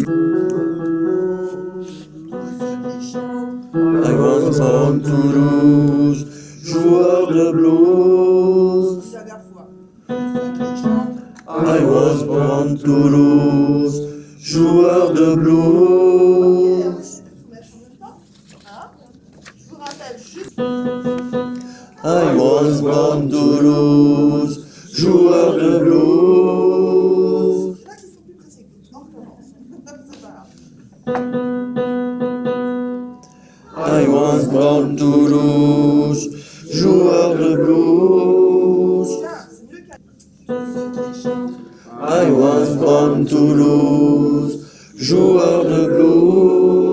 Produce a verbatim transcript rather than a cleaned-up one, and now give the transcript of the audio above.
I was born to lose, joueur de blues. I was born to lose, joueur de blues. I was born to lose, joueur de blues. I was born to lose, joueur de blues. I was born to lose, joueur de blues.